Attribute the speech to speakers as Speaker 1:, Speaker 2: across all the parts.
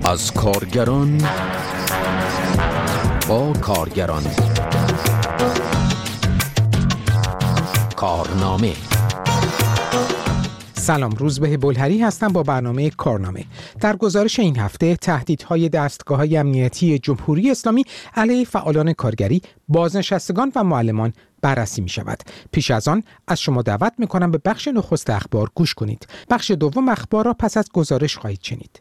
Speaker 1: از کارگران با کارگران. کارنامه.
Speaker 2: سلام، روزبه بلهری هستم با برنامه کارنامه. در گزارش این هفته تهدیدهای دستگاه‌های امنیتی جمهوری اسلامی علیه فعالان کارگری، بازنشستگان و معلمان بررسی می شود. پیش از آن از شما دعوت می کنم به بخش نخست اخبار گوش کنید. بخش دوم اخبار را پس از گزارش خواهید شنید.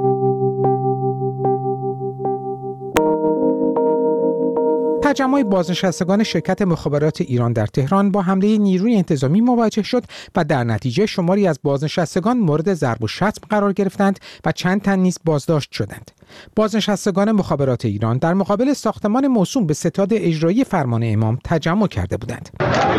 Speaker 2: تجمع بازنشستگان شرکت مخابرات ایران در تهران با حمله نیروی انتظامی مواجه شد و در نتیجه شماری از بازنشستگان مورد ضرب و شتم قرار گرفتند و چند تن نیز بازداشت شدند. بازنشستگان مخابرات ایران در مقابل ساختمان موسوم به ستاد اجرایی فرمان امام تجمع کرده بودند.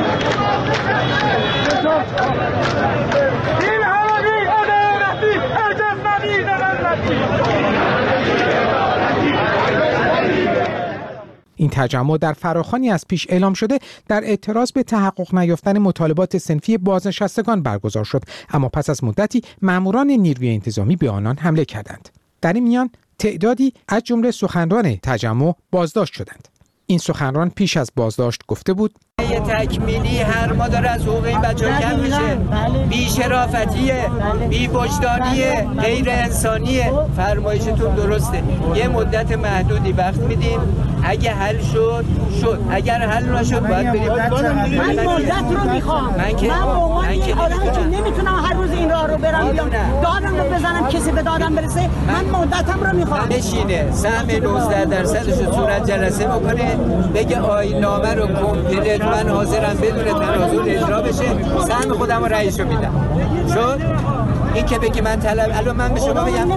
Speaker 2: این تجمع در فراخوانی از پیش اعلام شده در اعتراض به تحقق نیافتن مطالبات صنفی بازنشستگان برگزار شد، اما پس از مدتی ماموران نیروی انتظامی به آنان حمله کردند. در این میان تعدادی از جمله سخنران تجمع بازداشت شدند. این سخنران پیش از بازداشت گفته بود:
Speaker 3: یه تکمیلی هر ما داره از حقوق این بچه‌ها کم میشه، بی شرافتیه، بی وجدانیه، غیر انسانیه. فرمایشتون درسته، یه مدت محدودی وقت میدیم، اگه حل شد اگر حل نشد باید بریم.
Speaker 4: من مدت رو میخوام، من به عنوان آدمی که نمیتونم هر روز این راه رو برم بیام دادم رو بزنم کسی به دادم برسه، من مدتم رو میخوام.
Speaker 3: بشینه سهم 19% رو صورت جلسه بکنه، بگه آیین‌نامه رو کامپلیت من حاضرم بدون تنازل اجرا بشه، سهم خودم رو رئیس رو میدم. شد این که بگی من طلب، الان من به شما بگم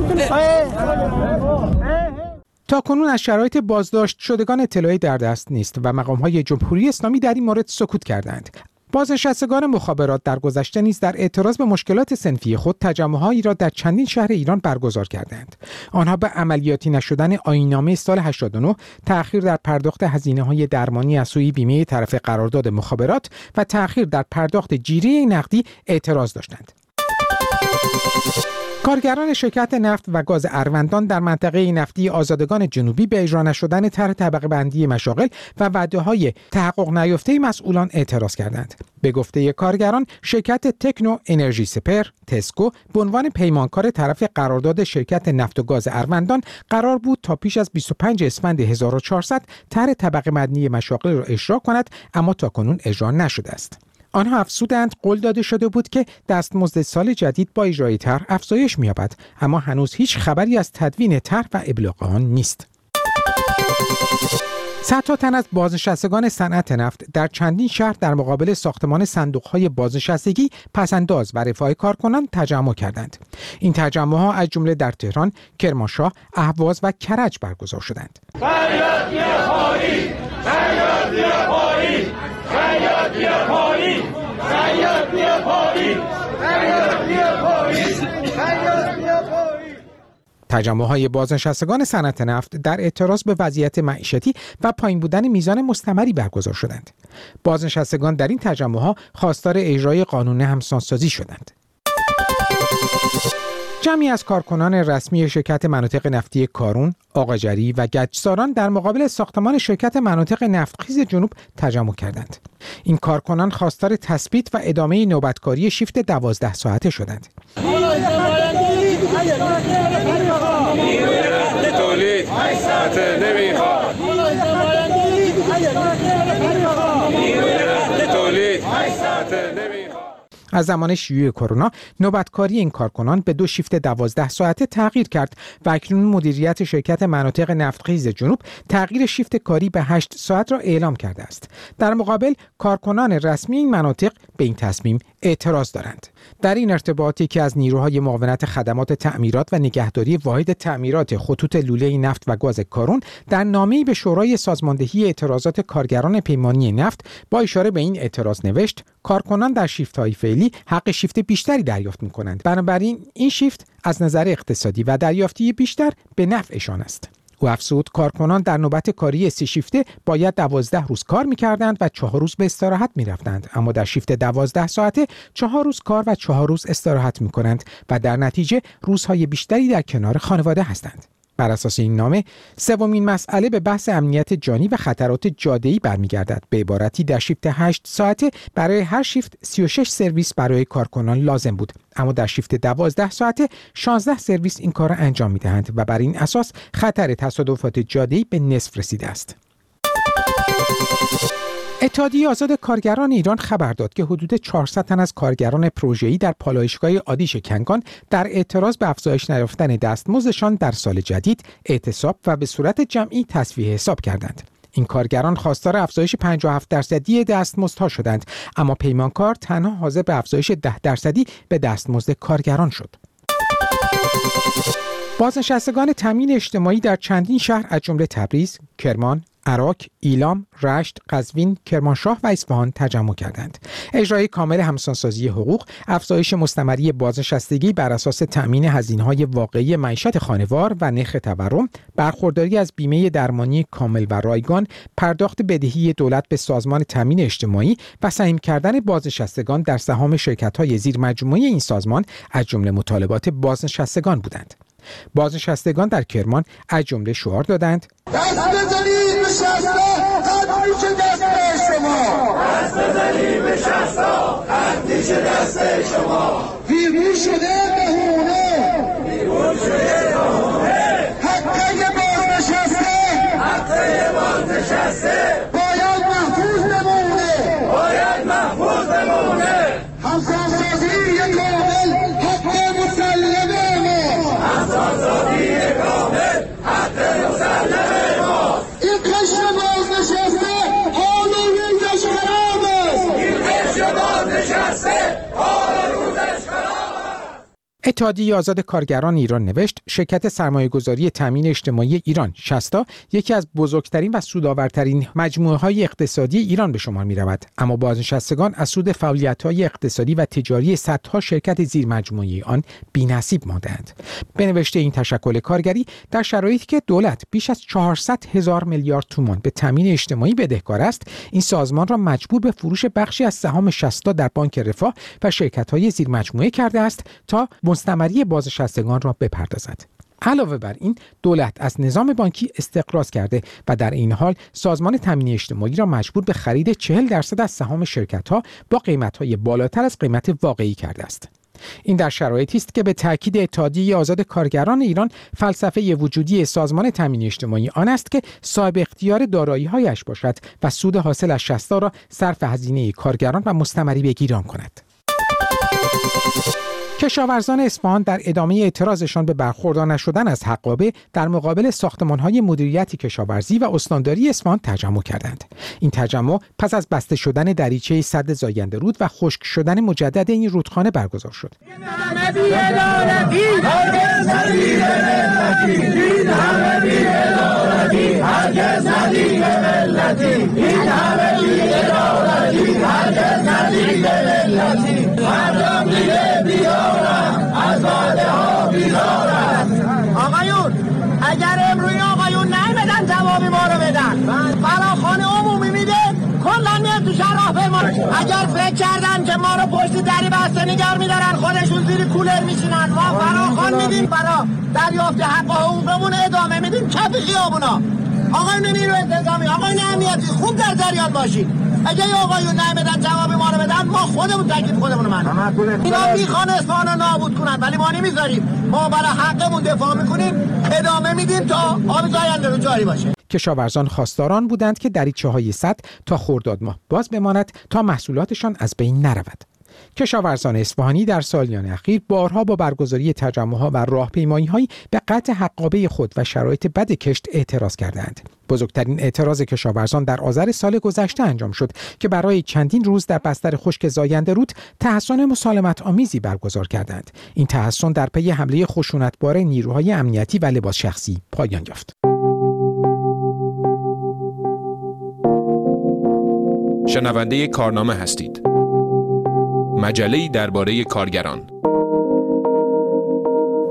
Speaker 2: تا کنون از شرایط بازداشت شدگان اطلاعی در دست نیست و مقام‌های جمهوری اسلامی در این مورد سکوت کردند. بازنشستگان مخابرات در گذشته نیز در اعتراض به مشکلات صنفی خود تجمع‌هایی را در چندین شهر ایران برگزار کردند. آنها به عملیاتی نشدن آیین‌نامه سال 89، تأخیر در پرداخت هزینه‌های درمانی از سوی بیمه طرف قرارداد مخابرات و تأخیر در پرداخت جیره نقدی اعتراض داشتند. کارگران شرکت نفت و گاز اروندان در منطقه نفتی آزادگان جنوبی به اجرا نشدن طرح طبقه بندی مشاغل و وعده‌های تحقق نیافته مسئولان اعتراض کردند. به گفته کارگران، شرکت تکنو انرژی سپر تسکو به عنوان پیمانکار طرف قرارداد شرکت نفت و گاز اروندان قرار بود تا پیش از 25 اسفند 1400 طرح طبقه بندی مشاغل را اجرا کند، اما تاکنون اجرا نشده است. آنها افزودند قول داده شده بود که دستمزد سال جدید با اجرای طرح افزایش می‌یابد، اما هنوز هیچ خبری از تدوین طرح و ابلاغ آن نیست. صدها تن از بازنشستگان صنعت نفت در چندین شهر در مقابل ساختمان صندوق‌های بازنشستگی پس‌انداز و رفاه کارکنان تجمع کردند. این تجمع‌ها از جمله در تهران، کرمانشاه، اهواز و کرج برگزار شدند. تجمع‌های بازنشستگان صنعت نفت در اعتراض به وضعیت معیشتی و پایین بودن میزان مستمری برگزار شدند. بازنشستگان در این تجمع‌ها خواستار اجرای قانون همسانسازی شدند. جمعی از کارکنان رسمی شرکت مناطق نفتی کارون، آقاجری و گچساران در مقابل ساختمان شرکت مناطق نفتخیز جنوب تجمع کردند. این کارکنان خواستار تثبیت و ادامه نوبتکاری شیفت 12 ساعته شدند. از زمان شیوع کرونا نوبتکاری این کارکنان به 2 شیفت 12 ساعته تغییر کرد و اکنون مدیریت شرکت مناطق نفتخیز جنوب تغییر شیفت کاری به 8 ساعت را اعلام کرده است. در مقابل کارکنان رسمی این مناطق به این تصمیم اعتراض دارند. در این ارتباطی که از نیروهای معاونت خدمات تعمیرات و نگهداری واحد تعمیرات خطوط لوله نفت و گاز کارون در نامه‌ای به شورای سازماندهی اعتراضات کارگران پیمانی نفت با اشاره به این اعتراض نوشت: کارکنان در شیفت‌های فعلی حق شیفت بیشتری دریافت می‌کنند. بنابراین این شیفت از نظر اقتصادی و دریافتی بیشتر به نفعشان است. او افزود کارکنان در نوبت کاری 3 شیفته باید 12 روز کار می‌کردند و 4 روز به استراحت می‌رفتند، اما در شیفت 12 ساعته 4 روز کار و 4 روز استراحت می‌کنند و در نتیجه روزهای بیشتری در کنار خانواده هستند. بر اساس این نامه، سومین مسئله به بحث امنیت جانی و خطرات جاده‌ای برمیگردد. به عبارتی در شیفت 8 ساعته برای هر شیفت 36 سرویس برای کارکنان لازم بود، اما در شیفت 12 ساعته 16 سرویس این کار را انجام می‌دهند و بر این اساس خطر تصادفات جاده‌ای به نصف رسیده است. اتحادیه آزاد کارگران ایران خبر داد که حدود 400 تن از کارگران پروژه‌ای در پالایشگاه آدیش کنگان در اعتراض به افزایش نیافتن دستمزدشان در سال جدید اعتصاب و به صورت جمعی تصفیه حساب کردند. این کارگران خواستار افزایش 57% دستمزدها شدند، اما پیمانکار تنها حاضر به افزایش 10% به دستمزد کارگران شد. بازنشستگان تامین اجتماعی در چندین شهر از جمله تبریز، کرمان، عراق، ایلام، رشت، قزوین، کرمانشاه و اصفهان تجمع کردند. اجرای کامل همسانسازی حقوق، افزایش مستمری بازنشستگی بر اساس تأمین هزینه‌های واقعی معیشت خانوار و نرخ تورم، برخورداری از بیمه درمانی کامل و رایگان، پرداخت بدهی دولت به سازمان تأمین اجتماعی و سهم کردن بازنشستگان در سهام شرکت‌های زیر مجموعه این سازمان از جمله مطالبات بازنشستگان بودند. بازنشستگان در کرمان از جمله شعار دادند:
Speaker 5: دست بزنید به شستا، قد میشه دست شما. دست بزنید به شستا، قد میشه دست شما. بیرون شده بهونه، بیرون شده بهونه. حقه بازنشسته، حقه بازنشسته باید محفوظ بمونه، باید محفوظ بمونه. همسانسازی کامل حق مسلمه ما، همسانسازی کامل حق مسلمه ما. این قشر بازنشسته حال روزش خراب است، این قشر بازنشسته حال روزش خراب است.
Speaker 2: اتحادیه آزاد کارگران ایران نوشت: شرکت سرمایه‌گذاری تامین اجتماعی ایران شستا یکی از بزرگترین و سودآورترین مجموعه‌های اقتصادی ایران به شمار می‌رود، اما بازنشستگان از سود فعالیت‌های اقتصادی و تجاری صدها شرکت زیر مجموعه آن بی‌نصیب ماندند. به نوشته این تشکل کارگری، در شرایطی که دولت بیش از 400,000 میلیارد تومان به تامین اجتماعی بدهکار است، این سازمان را مجبور به فروش بخشی از سهام شستا در بانک رفاه و شرکت‌های زیر مجموعه کرده است تا مستمری بازنشستگان را بپردازد. علاوه بر این، دولت از نظام بانکی استقراض کرده و در این حال سازمان تامین اجتماعی را مجبور به خرید 40% از سهام شرکت‌ها با قیمت‌های بالاتر از قیمت واقعی کرده است. این در شرایطی است که به تاکید اتحادیه آزاد کارگران ایران، فلسفه وجودی سازمان تامین اجتماعی آن است که صاحب اختیار دارایی‌هایش باشد و سود حاصل از شستا را صرف هزینه کارگران و مستمری بگیران کند. کشاورزان اصفهان در ادامه اعتراضشان به برخوردار نشدن از حقابه در مقابل ساختمان‌های مدیریت کشاورزی و استانداری اصفهان تجمع کردند. این تجمع پس از بسته شدن دریچه سد زاینده رود و خشک شدن مجدد این رودخانه برگزار شد.
Speaker 4: آقایون، اگر امروی آقایون نیمدن جوابی ما رو بدن، فراخوان عمومی میده کلا میاد تو شهر ما. اگر فکر کردن که ما رو پشت دری بسته نگار میدارن، خودشون زیر کولر میشینن. ما فراخوان میدیم برا دریافت حق و حقوقمون، ادامه میدیم کف خیابونا. آقایون نیرو انتظامی، آقایون امنیتی، خوب در جریان باشید. اگه آقایون نمیدن جواب ما رو بدن، ما خودمون تکلیف خودمون رو منیم. اینا میخوان اصفهان رو نابود کنن، ولی ما نمیذاریم. ما برای حقمون دفاع میکنیم، ادامه میدیم تا آب زاینده رو جاری باشه.
Speaker 2: کشاورزان خواستاران بودند که دریچه‌های سد تا خرداد ماه باز بماند تا محصولاتشان از بین نرود. کشاورزان اصفهانی در سالیان اخیر بارها با برگزاری تجمع‌ها و راهپیمایی‌هایی به قطع حقابه خود و شرایط بد کشت اعتراض کردند. بزرگترین اعتراض کشاورزان در آذر سال گذشته انجام شد که برای چندین روز در بستر خشک زاینده رود تحصن مسالمت آمیزی برگزار کردند. این تحصن در پی حمله خشونتبار نیروهای امنیتی و لباس شخصی پایان یافت.
Speaker 6: شنونده کارنامه هستید. مجله‌ای درباره کارگران.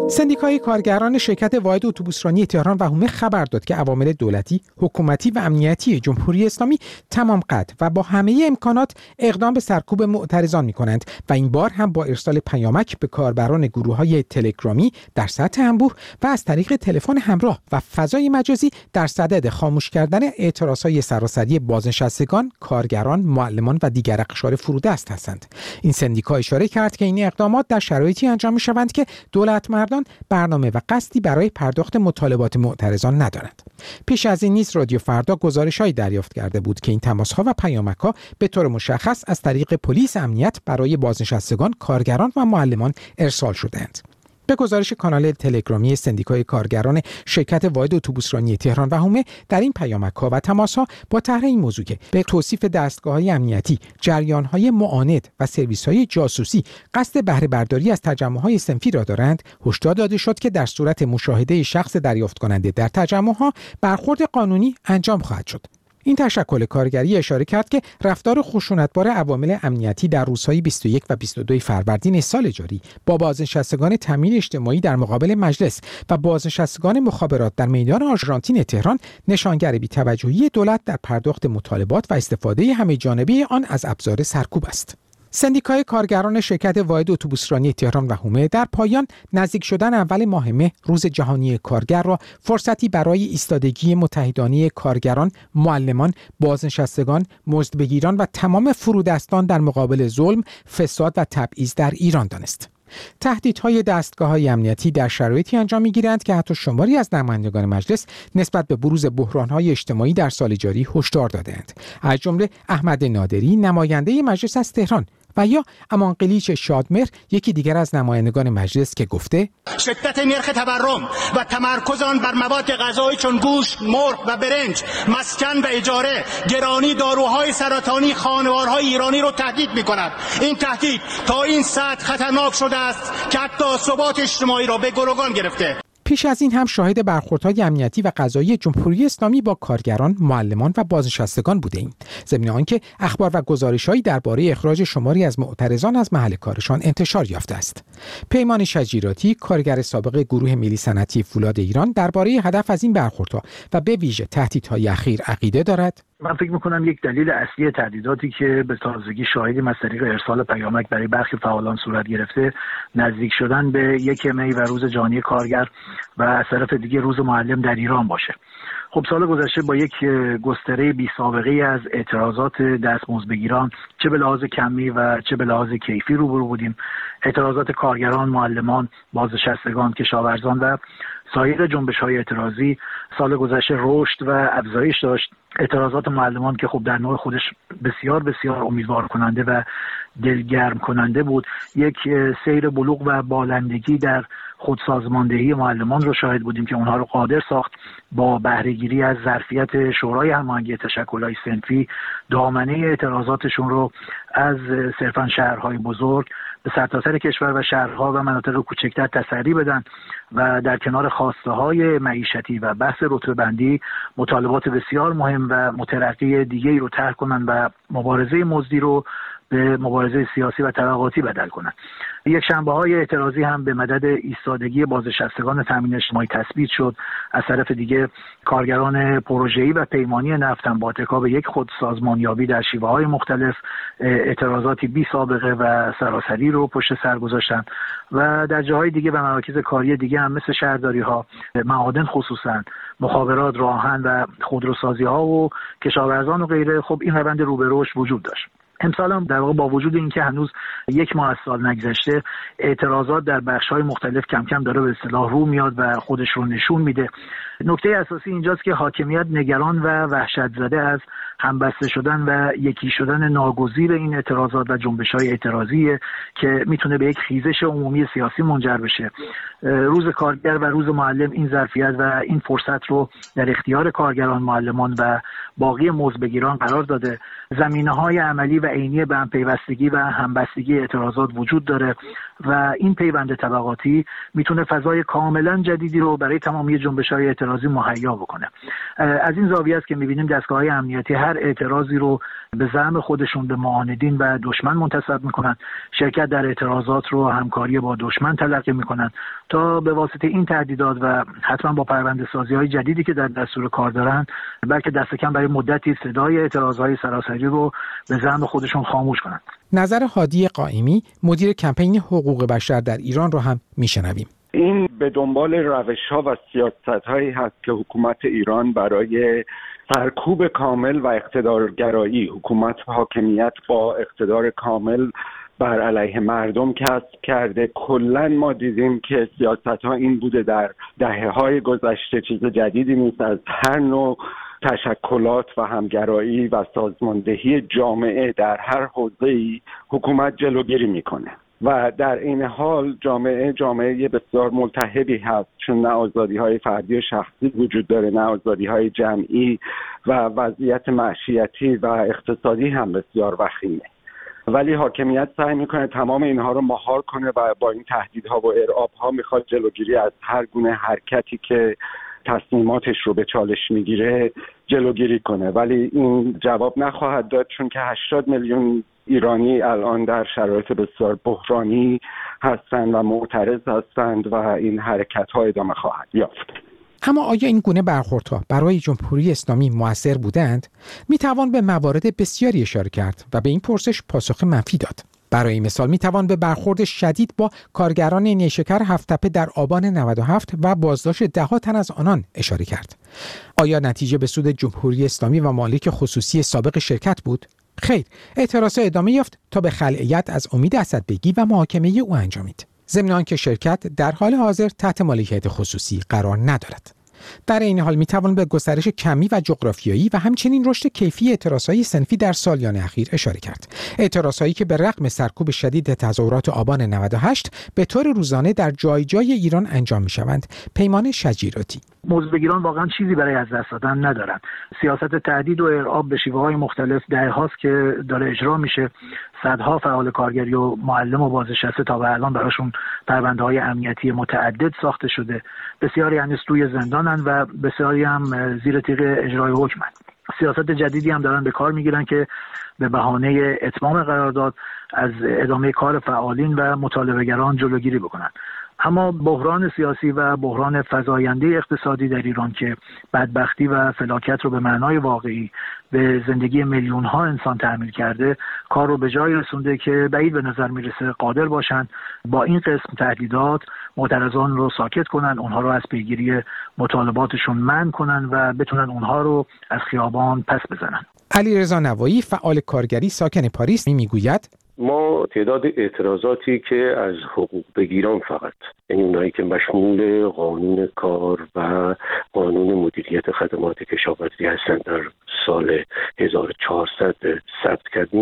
Speaker 2: سندیکای کارگران شرکت واحد اتوبوسرانی تهران و حومه خبر داد که عوامل دولتی، حکومتی و امنیتی جمهوری اسلامی تمام قد و با همه امکانات اقدام به سرکوب معترضان می‌کنند و این بار هم با ارسال پیامک به کاربران گروه‌های تلگرامی در سطح انبوه و از طریق تلفن همراه و فضای مجازی در صدد خاموش کردن اعتراضهای سراسری بازنشستگان، کارگران، معلمان و دیگر اقشار فرودست هستند. این سندیکا اشاره کرد که این اقدامات در شرایطی انجام می‌شوند که دولت مردان برنامه و قصدی برای پرداخت مطالبات معترضان ندارند. پیش از این نیز رادیو فردا گزارش‌هایی دریافت کرده بود که این تماس‌ها و پیامک‌ها به طور مشخص از طریق پلیس امنیت برای بازنشستگان، کارگران و معلمان ارسال شده‌اند. به گزارش کانال تلگرامی سندیکای کارگران شرکت واحد اتوبوسرانی تهران و حومه، در این پیامک‌ها و تماس‌ها با طرح این موضوع که به توصیف دستگاه‌های امنیتی، جریان‌های معاند و سرویس‌های جاسوسی قصد بهره برداری از تجمع‌های صنفی را دارند، هشدار داده شد که در صورت مشاهده شخص دریافت کننده در تجمع‌ها برخورد قانونی انجام خواهد شد. این تشکل کارگری اشاره کرد که رفتار خشونتبار عوامل امنیتی در روزهای 21 و 22 فروردین سال جاری با بازنشستگان تامین اجتماعی در مقابل مجلس و بازنشستگان مخابرات در میدان آرژانتین تهران نشانگر بی‌توجهی دولت در پرداخت مطالبات و استفاده همه‌جانبه آن از ابزار سرکوب است. سندیکای کارگران شرکت واحد اتوبوسرانی تهران و حومه در پایان نزدیک شدن اول ماه مه، روز جهانی کارگر را فرصتی برای ایستادگی متحدانه کارگران، معلمان، بازنشستگان، مزدبگیران و تمام فرودستان در مقابل ظلم، فساد و تبعیض در ایران دانست. تهدیدهای دستگاه‌های امنیتی در شرایطی انجام می‌گیرند که حتی شماری از نمایندگان مجلس نسبت به بروز بحران‌های اجتماعی در سال جاری هشدار داده‌اند. از جمله احمد نادری، نماینده مجلس از تهران، و یا امان قلیچ شادمهر، یکی دیگر از نمایندگان مجلس، که گفته
Speaker 4: شدت نرخ تورم و تمرکز آن بر مواد غذایی چون گوشت، مرغ و برنج، مسکن و اجاره، گرانی داروهای سرطانی خانوارهای ایرانی رو تهدید می‌کند. این تهدید تا این سطح خطرناک شده است که حتی ثبات اجتماعی را به گروگان گرفته.
Speaker 2: پیش از این هم شاهد برخوردهای امنیتی و قضایی جمهوری اسلامی با کارگران، معلمان و بازنشستگان بوده‌ایم، ضمن آنکه اخبار و گزارش‌هایی درباره اخراج شماری از معترضان از محل کارشان انتشار یافته است. پیمان شجیراتی، کارگر سابق گروه ملی صنعتی فولاد ایران، درباره هدف از این برخوردها و به ویژه تهدیدهای اخیر عقیده دارد.
Speaker 7: من فکر می‌کنم یک دلیل اصلی تهدیداتی که به تازگی شاهدیم از طریق ارسال پیامک برای برخی فعالان صورت گرفته، نزدیک شدن به 1 می و روز جهانی کارگر و از طرف دیگه روز معلم در ایران باشه. خب سال گذشته با یک گستره بی سابقه از اعتراضات دستمزدبگیران، چه به لحاظ کمی و چه به لحاظ کیفی روبرو بودیم. اعتراضات کارگران، معلمان، بازنشستگان، کشاورزان و سایر جنبش‌های اعتراضی سال گذشته رشد و افزایش داشت. اعتراضات معلمان که خب در نوع خودش بسیار بسیار امیدوار کننده و دلگرم کننده بود، یک سیر بلوغ و بالندگی در خودسازماندهی معلمان رو شاهد بودیم که اونها رو قادر ساخت با بهره‌گیری از ظرفیت شورای هماهنگی تشکل‌های صنفی دامنه اعتراضاتشون رو از صرفاً شهرهای بزرگ به سرتاسر کشور و شهرها و مناطق کوچکتر تسری بدن و در کنار خواسته‌های معیشتی و بحث رتبه‌بندی مطالبات بسیار مهم و مترقی دیگه‌ای رو طرح کنن و مبارزه مزدی رو به مبارزه سیاسی و طبقاتی بدل کنند. یک شنبه‌های اعتراضی هم به مدد ایستادگی بازنشستگان تامین اجتماعی تثبیت شد. از طرف دیگه کارگران پروژه‌ای و پیمانی نفت هم با اتکا به یک خودسازمانیابی در شیوه‌های مختلف اعتراضاتی بی سابقه و سراسری رو پشت سر گذاشتن و در جاهای دیگه و مراکز کاری دیگه هم مثل شهرداری‌ها، معادن خصوصاً، مخابرات، راهن و خودروسازی‌ها و کشاورزان و غیره، خب این روند رو به رشد وجود داشت. امسال هم در واقع با وجود اینکه هنوز 1 ماه از سال نگذشته، اعتراضات در بخش‌های مختلف کم کم داره به اصطلاح رو میاد و خودش رو نشون میده. نکته اساسی اینجاست که حاکمیت نگران و وحشت زده از همبسته شدن و یکی شدن ناگزیر این اعتراضات و جنبش‌های اعتراضیه که میتونه به یک خیزش عمومی سیاسی منجر بشه. روز کارگر و روز معلم این ظرفیت و این فرصت رو در اختیار کارگران، معلمان و باقی مزدبگیران قرار داده زمینه‌های عملی و عینی به هم پیوستگی و همبستگی اعتراضات وجود داره و این پیوند طبقاتی میتونه فضای کاملا جدیدی رو برای تمامی جنبش‌های اعتراضی مهیا بکنه. از این زاویه است که می‌بینیم دستگاه‌های امنیتی هر اعتراضی رو به زعم خودشون به معاندین و دشمن منتسب می‌کنن، شرکت در اعتراضات رو همکاری با دشمن تلقی می‌کنن تا به واسطه این تهدیدات و حتما با پرونده‌سازی‌های جدیدی که در دستور کار دارن، بلکه دست کم برای مدتی صدای اعتراض‌های سراسری رو به زعم خودشون خاموش کنن.
Speaker 2: نظر هادی قائمی مدیر کمپین حقوق بشر در ایران رو هم میشنویم.
Speaker 8: این به دنبال روش‌ها و سیاست‌هایی هست که حکومت ایران برای سرکوب کامل و اقتدارگرایی، حکومت حاکمیت با اقتدار کامل بر علیه مردم کسب کرده. کلاً ما دیدیم که سیاست‌ها این بوده در دهه‌های گذشته، چیز جدیدی نیست. از هر نوع تشکلات و همگرایی و سازماندهی جامعه در هر حوزه‌ای حکومت جلوگیری میکنه و در این حال جامعه بسیار ملتهبی هست، چون نه آزادی‌های فردی و شخصی وجود داره، نه آزادی‌های جمعی و وضعیت معیشتی و اقتصادی هم بسیار وخیمه. ولی حاکمیت سعی میکنه تمام اینها رو مهار کنه و با این تهدیدها و ارعاب‌ها میخواد جلوگیری از هر گونه حرکتی که تصمیماتش رو به چالش میگیره جلوگیری کنه. ولی این جواب نخواهد داد، چون که 80 میلیون ایرانی الان در شرایط بسیار بحرانی هستند و معترض هستند و این حرکت‌ها ادامه خواهد یافت.
Speaker 2: اما آیا این گونه برخوردها برای جمهوری اسلامی مؤثر بودند؟ میتوان به موارد بسیاری اشاره کرد و به این پرسش پاسخ منفی داد. برای مثال میتوان به برخورد شدید با کارگران نیشکر هفت‌تپه در آبان 97 و بازداشت ده‌ها تن از آنان اشاره کرد. آیا نتیجه به سود جمهوری اسلامی و مالک خصوصی سابق شرکت بود؟ خیر، اعتراض ادامه یافت تا به خلعیت از امید اسدبگی و محاکمه او انجامید. ضمن آنکه شرکت در حال حاضر تحت مالکیت خصوصی قرار ندارد. در این حال میتوان به گسترش کمی و جغرافیایی و همچنین رشد کیفی اعتراضهای صنفی در سالیان اخیر اشاره کرد. اعتراضهایی که به رغم سرکوب شدید تظاهرات آبان 98 به طور روزانه در جای جای ایران انجام میشوند. پیمان شجیراتی:
Speaker 7: موضوعگیران واقعا چیزی برای از دست دادن ندارن. سیاست تهدید و ارعاب به شیوه‌های مختلف دهه‌هاست که داره اجرا میشه. صدها فعال کارگری و معلم و بازنشسته تا به الان براشون پرونده‌های امنیتی متعدد ساخته شده. بسیاری هنوز توی زندانن و بسیاری هم زیر تیغ اجرای حکمن. سیاست جدیدی هم دارن به کار میگیرن که به بهانه اتمام قرارداد از ادامه کار فعالین و مطالبه‌گران جلوگیری بکنن. اما بحران سیاسی و بحران فزاینده اقتصادی در ایران که بدبختی و فلاکت رو به معنای واقعی به زندگی میلیون‌ها انسان تحمیل کرده، کار رو به جای رسونده که بعید به نظر میرسه قادر باشن با این قسم تهدیدات معترضان رو ساکت کنن، اونها رو از پیگیری مطالباتشون منع کنن و بتونن اونها رو از خیابان پس بزنن.
Speaker 2: علیرضا نوایی، فعال کارگری ساکن پاریس، میگوید:
Speaker 9: ما تعداد اعتراضاتی که از حقوق بگیران فقط، یعنی اونایی که مشمول قانون کار و قانون مدیریت خدمات کشاورزی هستند، در سال 1400 ثبت کردیم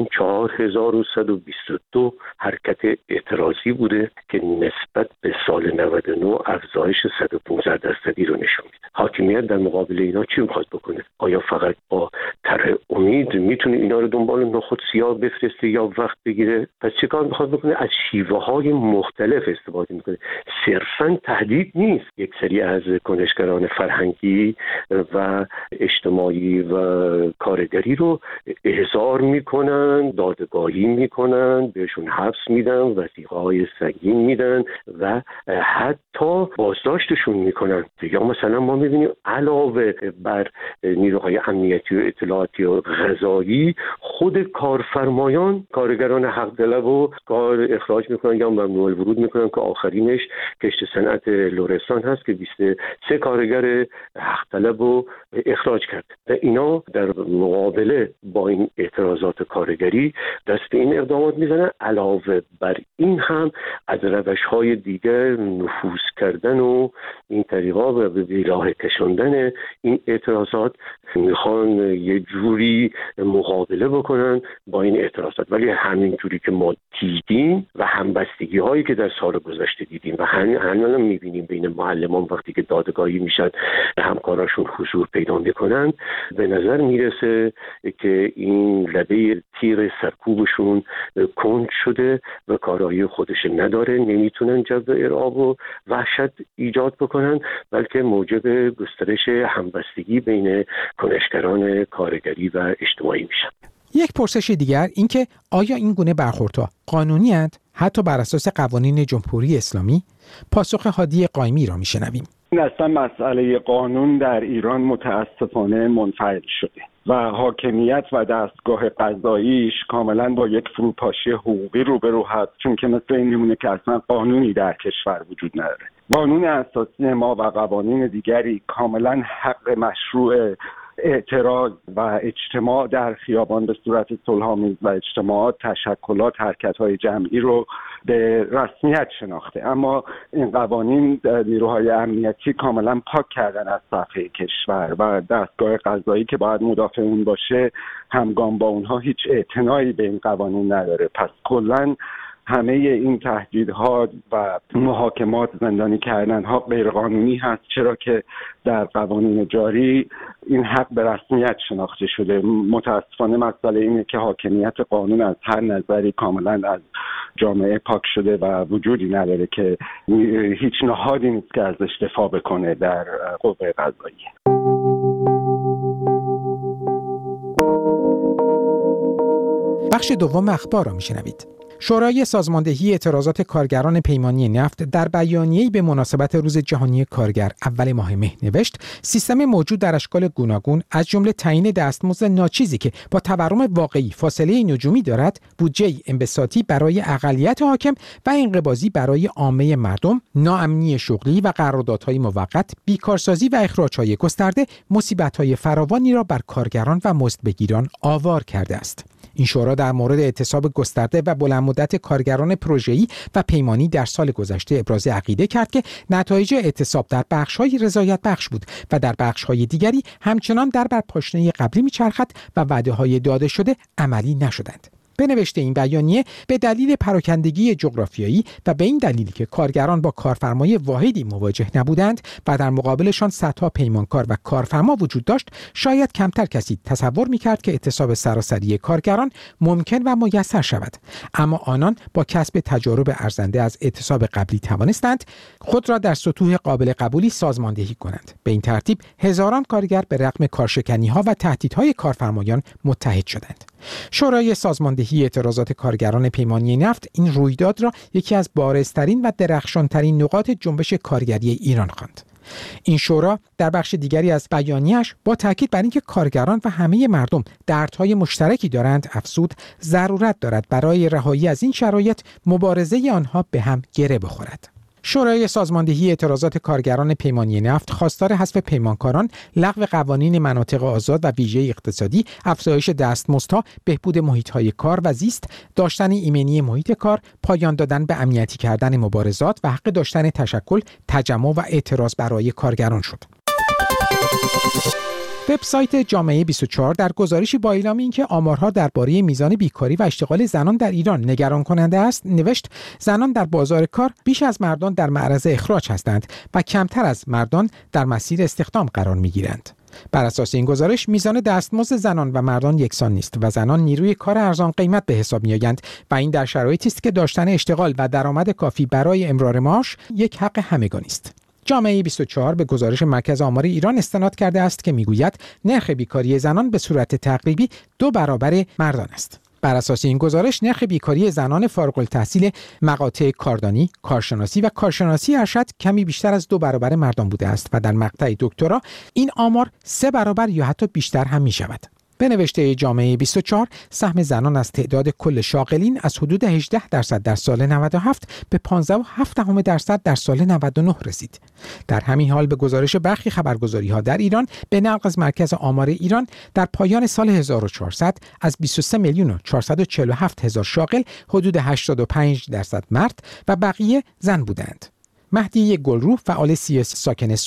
Speaker 9: 4122 حرکت اعتراضی بوده که نسبت به سال 99 افزایش 115% رو نشون میده. حاکمیت در مقابل اینا چی میخواد بکنه؟ آیا فقط با طرح امید میتونه اینا رو دنبال نخود سیاه بفرسته یا وقت بگیره؟ پس چه کار میخواد بکنه؟ از شیوه های مختلف استفاده میکنه. صرفا تهدید نیست. یک سری از کنشگران فرهنگی و اجتماعی و کارگری رو احضار میکنن، دادگاهی میکنن، بهشون حبس میدن، وثیقه‌های سنگین میدن و حتی بازداشتشون میکنن. یا مثلا ما میبینیم علاوه بر نیروهای امنیتی و اطلاعاتی و قضایی، خود کارفرمایان کارگران حق طلب و کار اخراج میکنن یا ممنوع الورود میکنن که آخرینش کشت صنعت لرستان هست که 23 کارگر حق طلب رو اخراج کرد. و اینا در مقابله با این اعتراضات کارگری دست به این اقدامات میزنن. علاوه بر این هم از روش‌های دیگر نفوذ کردن و این طریقا به راه کشاندن این اعتراضات میخوان یه جوری مقابله بکنن با این اعتراضات. ولی همین جوری که ما دیدیم و همبستگی هایی که در سال گذشته دیدیم و همین میبینیم بین معلمان وقتی که دادگاهی میشن همکاراشون حضور پیدا میکنن، به نظر میرسه که این لبه تیر سرکوبشون کند شده و کارایی خودش نداره، نمیتونن جو ارعاب و وحشت ایجاد بکنن، بلکه موجب گسترش همبستگی بین کنشگران کارگری و اجتماعی میشن.
Speaker 2: یک پرسش دیگر این که آیا این گونه برخوردها قانونی اند حتی بر اساس قوانین جمهوری اسلامی؟ پاسخ هادی قائمی را میشنویم.
Speaker 8: اصلا مسئله قانون در ایران متاسفانه منفعل شده و حاکمیت و دستگاه قضاییش کاملا با یک فروپاشی حقوقی روبرو هست، چون که مثل این میمونه که اصلا قانونی در کشور وجود نداره. قانون اساسی ما و قوانین دیگری کاملا حق مشروع اعتراض و اجتماع در خیابان به صورت صلح‌آمیز و اجتماعات، تشکلات، حرکت‌های جمعی رو به رسمیت شناخته، اما این قوانین نیروهای امنیتی کاملا پاک کردن از صفحه کشور و دستگاه قضایی که باید مدافع اون باشه همگام با اونها هیچ اعتنایی به این قوانین نداره. پس کلاً همه این تهدیدها و محاکمات، زندانی کردنها غیرقانونی هست، چرا که در قوانین جاری این حق به رسمیت شناخته شده. متاسفانه مسئله اینه که حاکمیت قانون از هر نظری کاملا از جامعه پاک شده و وجودی نداره که هیچ نهادی نیست که ازش دفاع بکنه در قوه قضاییه.
Speaker 2: بخش دوم اخبار را میشنوید. شورای سازماندهی اعتراضات کارگران پیمانی نفت در بیانیه‌ای به مناسبت روز جهانی کارگر اول ماه مه نوشت سیستم موجود در اشکال گوناگون از جمله تعیین دستمزد ناچیزی که با تورم واقعی فاصله نجومی دارد، بودجه انبساطی برای اقلیت حاکم و انقباضی برای عامه مردم، ناامنی شغلی و قراردادهای موقت، بیکارسازی و اخراج‌های گسترده مصیبت‌های فراوانی را بر کارگران و مزدبگیران آوار کرده است. این شورا در مورد اعتصاب گسترده و بلند مدت کارگران پروژه‌ای و پیمانی در سال گذشته ابراز عقیده کرد که نتایج اعتصاب در بخش‌های رضایت بخش بود و در بخش‌های دیگری همچنان در بر پاشنه قبلی می‌چرخد و وعده‌های داده شده عملی نشدند. به نوشته این بیانیه به دلیل پراکندگی جغرافیایی و به این دلیل که کارگران با کارفرمای واحدی مواجه نبودند و در مقابلشان صدها پیمانکار و کارفرما وجود داشت، شاید کمتر کسی تصور می‌کرد که اعتصاب سراسری کارگران ممکن و میسر شود. اما آنان با کسب تجارب ارزنده از اعتصاب قبلی توانستند خود را در سطوح قابل قبولی سازماندهی کنند. به این ترتیب هزاران کارگر به رغم کارشکنی‌ها و تهدیدهای کارفرمایان متحد شدند. شورای سازماندهی اعتراضات کارگران پیمانی نفت این رویداد را یکی از بارزترین و درخشانترین نقاط جنبش کارگری ایران خواند. این شورا در بخش دیگری از بیانیه‌اش با تاکید بر اینکه کارگران و همه مردم دردهای مشترکی دارند افزود ضرورت دارد برای رهایی از این شرایط مبارزه آنها به هم گره بخورد. شورای سازماندهی اعتراضات کارگران پیمانی نفت خواستار حذف پیمانکاران، لغو قوانین مناطق آزاد و ویژه اقتصادی، افزایش دستمزدها، بهبود محیط‌های کار و زیست، داشتن ایمنی محیط کار، پایان دادن به امنیتی کردن مبارزات و حق داشتن تشکل، تجمع و اعتراض برای کارگران شد. وبسایت جامعه 24 در گزارشی با اعلام اینکه آمارها درباره میزان بیکاری و اشتغال زنان در ایران نگران کننده است، نوشت زنان در بازار کار بیش از مردان در معرض اخراج هستند و کمتر از مردان در مسیر استخدام قرار می‌گیرند. بر اساس این گزارش میزان دستمزد زنان و مردان یکسان نیست و زنان نیروی کار ارزان قیمت به حساب میآیند و این در شرایطی است که داشتن اشتغال و درآمد کافی برای امرار معاش یک حق همگانی است. جامعه 24 به گزارش مرکز آمار ایران استناد کرده است که میگوید نرخ بیکاری زنان به صورت تقریبی 2 برابر مردان است. بر اساس این گزارش نرخ بیکاری زنان فارغ التحصیل مقاطع کاردانی، کارشناسی و کارشناسی ارشد کمی بیشتر از 2 برابر مردان بوده است و در مقطع دکترا این آمار 3 برابر یا حتی بیشتر هم می شود. به نوشته جامعه 24 سهم زنان از تعداد کل شاغلین از حدود 18% در سال 97 به 15.7% در سال 99 رسید. در همین حال به گزارش برخی خبرگزاری‌ها در ایران به نقل از مرکز آمار ایران در پایان سال 1400 از 23,447,000 شاغل حدود 85% مرد و بقیه زن بودند. مهدی گلرو فعال سیاسی ساکن سوئد: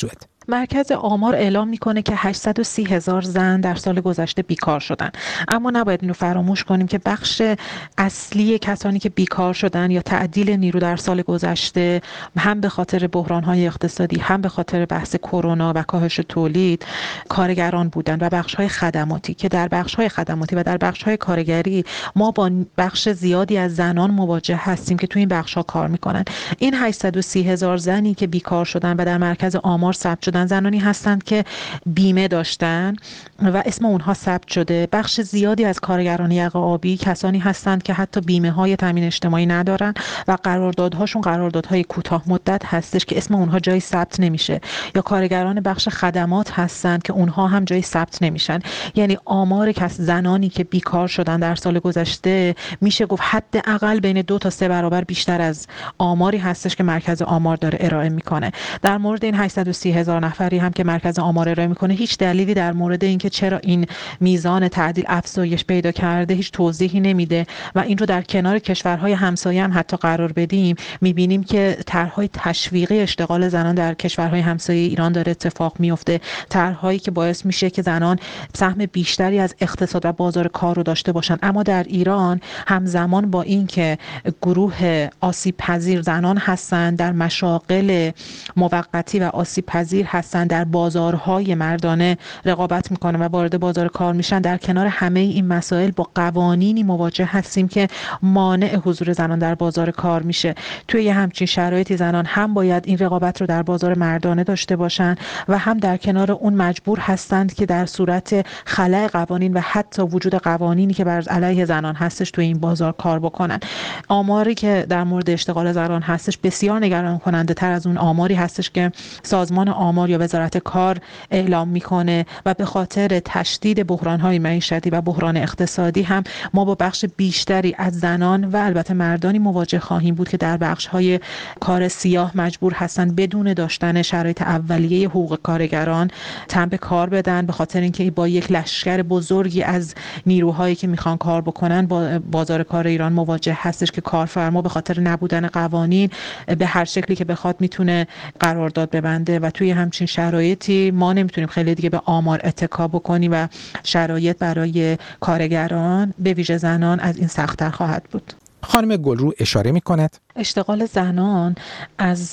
Speaker 10: مرکز آمار اعلام میکنه که 830,000 زن در سال گذشته بیکار شدن، اما نباید اینو فراموش کنیم که بخش اصلی کسانی که بیکار شدن یا تعدیل نیرو در سال گذشته هم به خاطر بحران‌های اقتصادی، هم به خاطر بحث کرونا و کاهش تولید کارگران بودن و بخش‌های خدماتی، که در بخش‌های خدماتی و در بخش‌های کارگری ما با بخش زیادی از زنان مواجه هستیم که تو این بخش‌ها کار میکنن. این 830,000 زنی که بیکار شدن و در مرکز آمار ثبت شدن زنانی هستند که بیمه داشتن و اسم اونها ثبت شده. بخش زیادی از کارگران یقه آبی کسانی هستند که حتی بیمه‌های تامین اجتماعی ندارن و قراردادهاشون قراردادهای کوتاه مدت هستش که اسم اونها جایی ثبت نمیشه، یا کارگران بخش خدمات هستند که اونها هم جایی ثبت نمیشن. یعنی آمار زنانی که بیکار شدن در سال گذشته میشه گفت حداقل بین 2 تا 3 برابر بیشتر از آماری هستش که مرکز آمار داره ارائه میکنه. در مورد این 830,000 نفری هم که مرکز آمار ارائه میکنه هیچ دلیلی در مورد اینکه چرا این میزان تعدیل افزایش پیدا کرده هیچ توضیحی نمیده و این رو در کنار کشورهای همسایه هم حتی قرار بدیم میبینیم که طرحهای تشویقی اشتغال زنان در کشورهای همسایه ایران داره اتفاق میفته، طرحهایی که باعث میشه که زنان سهم بیشتری از اقتصاد و بازار کار رو داشته باشن. اما در ایران همزمان با این که گروه آسیب پذیر زنان هستند در مشاغل موقتی و آسیب پذیر هستند در بازارهای مردانه رقابت میکنن و وارد بازار کار میشن، در کنار همه این مسائل با قوانینی مواجه هستیم که مانع حضور زنان در بازار کار میشه. توی یه همچین شرایطی زنان هم باید این رقابت رو در بازار مردانه داشته باشن و هم در کنار اون مجبور هستند که در صورت خلأ قوانین و حتی وجود قوانینی که بر علیه زنان هستش توی این بازار کار بکنن. آماری که در مورد اشتغال زنان هستش بسیار نگران کننده تر از اون آماری هستش که سازمان آمار یا وزارت کار اعلام میکنه و به خاطر تشدید بحران‌های معیشتی و بحران اقتصادی هم ما با بخش بیشتری از زنان و البته مردانی مواجه خواهیم بود که در بخش‌های کار سیاه مجبور هستند بدون داشتن شرایط اولیه حقوق کارگران تن به کار بدن، به خاطر اینکه با یک لشکر بزرگی از نیروهایی که میخوان کار بکنن با بازار کار ایران مواجه هستش که کارفرما به خاطر نبودن قوانین به هر شکلی که بخواد میتونه قرارداد ببنده و توی همچین شرایطی ما نمیتونیم خیلی دیگه به آمار اتکا بکنیم و شرایط برای کارگران به ویژه زنان از این سخت‌تر خواهد بود.
Speaker 2: خانم گلرو اشاره می‌کند
Speaker 10: اشتغال زنان از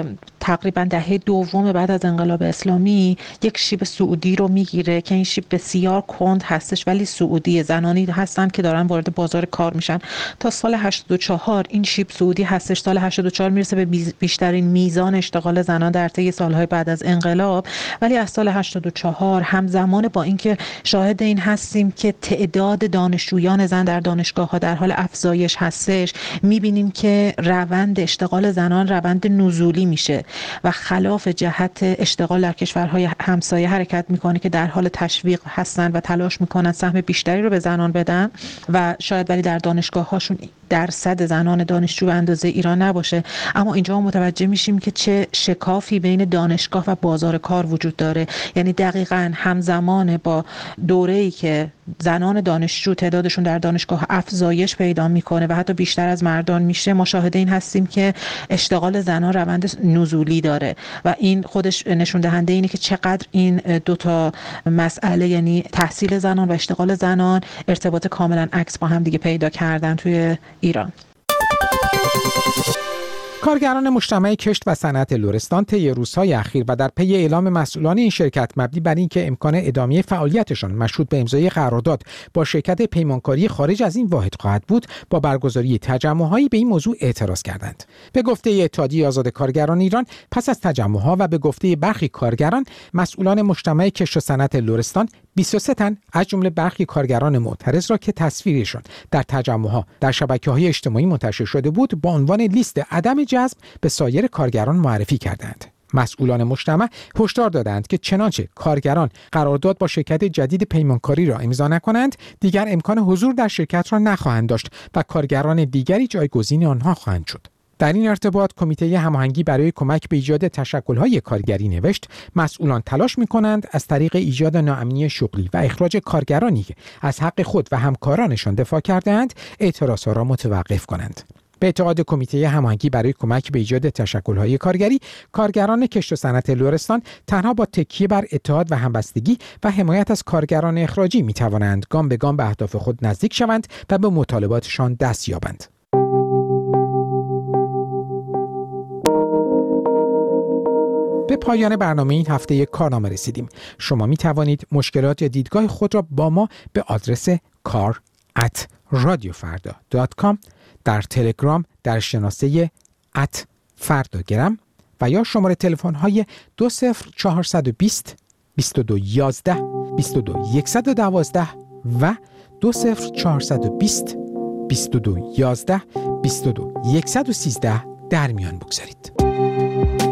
Speaker 10: تقریبا دهه دوم بعد از انقلاب اسلامی یک شیب سعودی رو میگیره که این شیب بسیار کند هستش ولی سعودی، زنانی هستند که دارن وارد بازار کار میشن. تا سال 84 این شیب سعودی هستش، سال 84 میرسه به بیشترین میزان اشتغال زنان در طی سالهای بعد از انقلاب، ولی از سال 84 همزمان با اینکه شاهد این هستیم که تعداد دانشجویان زن در دانشگاه‌ها در حال افزایش هستش، میبینیم که روند اشتغال زنان روند نزولی میشه و خلاف جهت اشتغال در کشورهای همسایه حرکت میکنه که در حال تشویق هستن و تلاش میکنن سهم بیشتری رو به زنان بدن و شاید ولی در دانشگاه‌هاشون درصد زنان دانشجو به اندازه ایران نباشه. اما اینجا متوجه میشیم که چه شکافی بین دانشگاه و بازار کار وجود داره. یعنی دقیقاً همزمان با دوره‌ای که زنان دانشجو تعدادشون در دانشگاه افزایش پیدا میکنه و حتی بیشتر از مردان میشه، ما شاهد این هستیم که اشتغال زنان روند نزولی داره و این خودش نشون دهنده اینه که چقدر این دو تا مسئله، یعنی تحصیل زنان و اشتغال زنان، ارتباط کاملا عکس با هم دیگه پیدا کردن توی ایران.
Speaker 2: کارگران مجتمع کشت و صنعت لرستان طی روزهای اخیر و در پی اعلام مسئولان این شرکت مبنی بر اینکه امکان ادامه فعالیتشان مشروط به امضای قرارداد با شرکت پیمانکاری خارج از این واحد خواهد بود، با برگزاری تجمع‌هایی به این موضوع اعتراض کردند. به گفته اتحادیه آزاد کارگران ایران، پس از تجمع‌ها و به گفته برخی کارگران، مسئولان مجتمع کشت و صنعت لرستان 23 تن از جمله برخی کارگران معترض را که تصویرشان در تجمع‌ها در شبکه‌های اجتماعی منتشر شده بود با عنوان لیست عدم جذب به سایر کارگران معرفی کردند. مسئولان مجتمع هشدار دادند که چنانچه کارگران قرارداد با شرکت جدید پیمانکاری را امضا نکنند، دیگر امکان حضور در شرکت را نخواهند داشت و کارگران دیگری جایگزین آنها خواهند شد. در این ارتباط کمیته هماهنگی برای کمک به ایجاد تشکل‌های کارگری نوشت مسئولان تلاش می‌کنند از طریق ایجاد ناامنی شغلی و اخراج کارگرانی که از حق خود و همکارانشان دفاع کردند اعتراضها را متوقف کنند. به اعتقاد کمیته هماهنگی برای کمک به ایجاد تشکل‌های کارگری، کارگران کشت و صنعت لرستان تنها با تکیه بر اتحاد و همبستگی و حمایت از کارگران اخراجی می‌توانند گام به گام به اهداف خود نزدیک شوند و به مطالباتشان دست یابند. به پایان برنامه این هفته کارنامه رسیدیم. شما می توانید مشکلات یا دیدگاه خود را با ما به آدرس kar@radiofarda.com، در تلگرام در شناسه @فرداگرم و یا شماره تلفن های 20420 2211 22112 و 20420 2211 22113 در میان بگذارید.